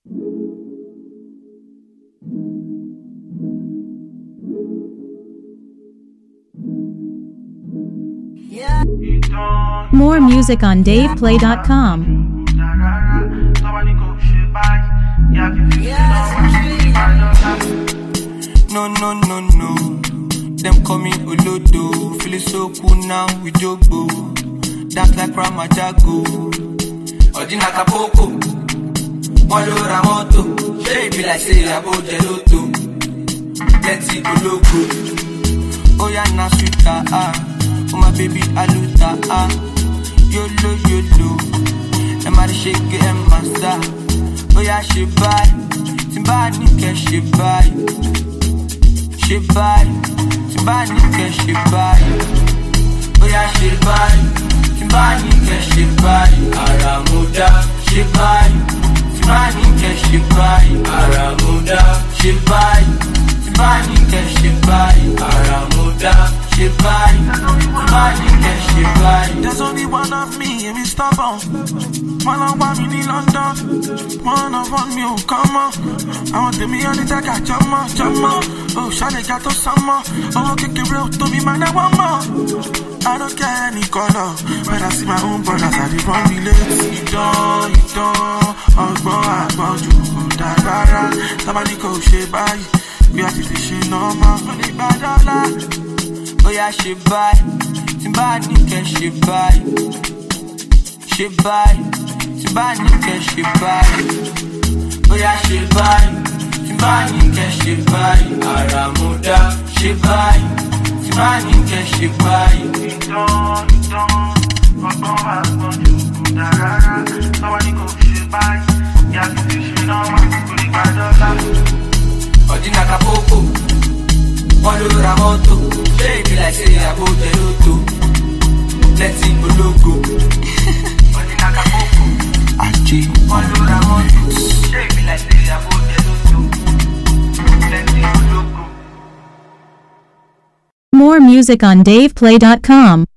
More music on DavePlay.com. No. Them call me Olodo. Feeling so cool now with Jogbo. Dance like Ramajago. Ordina Capoko. Molo Ramoto. Baby like say Abo Geloto. Let's see Ologo. Oh yeah, na sweeta oh my baby aluta Yolo. Emari shake emasa. Oh yeah, she buy. Timba nike she buy. She buy. Timba nike she buy. Oh yeah, she buy. Timba nike she buy. Aramuda she buy. Timba nike she buy. Aramuda she buy. Timba nike she buy. Aramuda she buy. Timba nike she buy. There's only one of me and me stubborn. One of one in London. One of one me, come on. I want to be on it, I got jumma. Oh, Shani got to summer. Oh, kick it real to me, man, I want more. I don't care any color. When I see my own brothers, I did one relate. You don't. I want you. Da. Somebody go shit by. We have to fish no more. Money by dollar. Oh yeah, she buy. Timba nike she buy. She buy. Timba nike she buy. Oh yeah, she buy. Timba nike she buy. Aramuda she buy. Timba nike she buy. You don't. I want you. Da. Somebody go shit by. We have to fish no more. Money by dollar. Ordina Capoko. Molo Ramoto. Baby like say Abo Geloto. Let's see Ologo. Ordina Capoko. Achi. Molo Ramoto. Baby like say Abo Geloto. Let's see Ologo. More music on DavePlay.com.